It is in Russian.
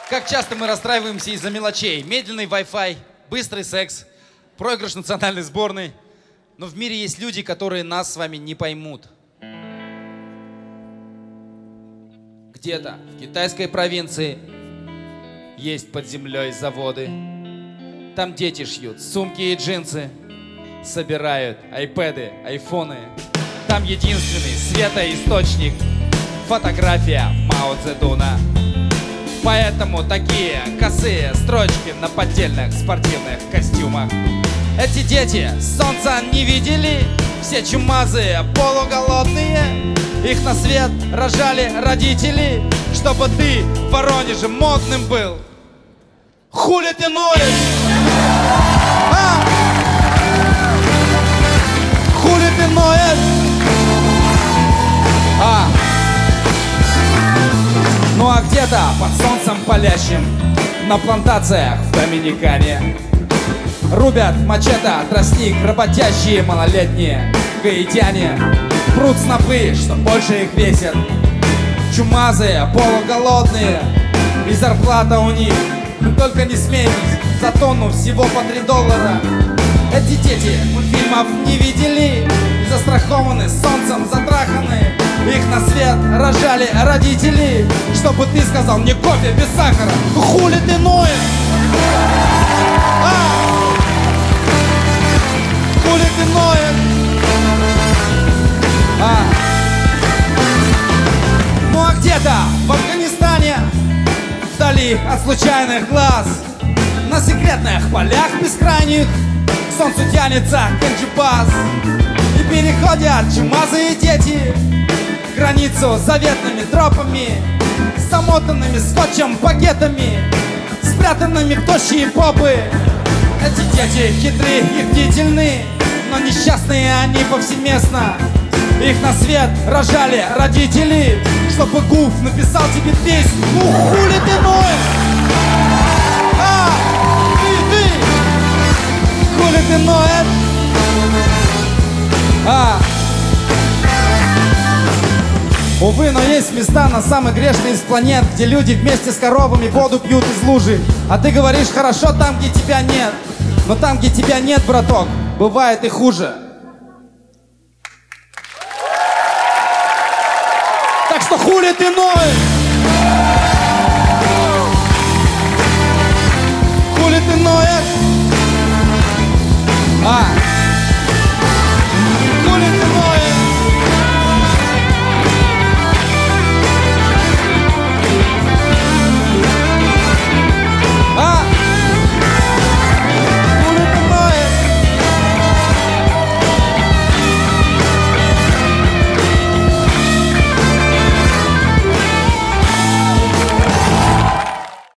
Как часто мы расстраиваемся из-за мелочей. Медленный Wi-Fi, быстрый секс, проигрыш национальной сборной. Но в мире есть люди, которые нас с вами не поймут. Где-то в китайской провинции есть под землей заводы. Там дети шьют сумки и джинсы, собирают айпэды, айфоны. Там единственный светоисточник — фотография Мао Цзэдуна. Поэтому такие косые строчки на поддельных спортивных костюмах. Эти дети солнца не видели, все чумазые, полуголодные. Их на свет рожали родители, чтобы ты в Воронеже модным был. Хули ты ноешь? А? Хули ты ноешь? А? Ну а где-то под солнцем палящим на плантациях в Доминикане рубят мачете тростник работящие малолетние гаитяне. Прут снопы, что больше их весят, чумазые, полуголодные, и зарплата у них, только не смейтесь, за тонну всего по $3. Эти дети мультфильмов не видели, застрахованы солнцем, затраханы. Их на свет рожали родители, чтобы ты сказал мне кофе без сахара. Ну хули ты ноешь? А? Хули ты ноешь? А? Ну а где-то в Афганистане, вдали от случайных глаз, на секретных полях бескрайних к солнцу тянется Канджибас. И переходят чумазые дети границу заветными тропами, с замотанными скотчем пакетами, спрятанными в тощие попы. Эти дети хитрые и бдительны, но несчастные они повсеместно. Их на свет рожали родители, чтобы Гуф написал тебе песню. Ну хули ты ноешь? А, ты, хули ты ноешь? А. Увы, но есть места на самых грешные из планет, где люди вместе с коровами воду пьют из лужи. А ты говоришь, хорошо там, где тебя нет. Но там, где тебя нет, браток, бывает и хуже. Так что хули ты ноешь?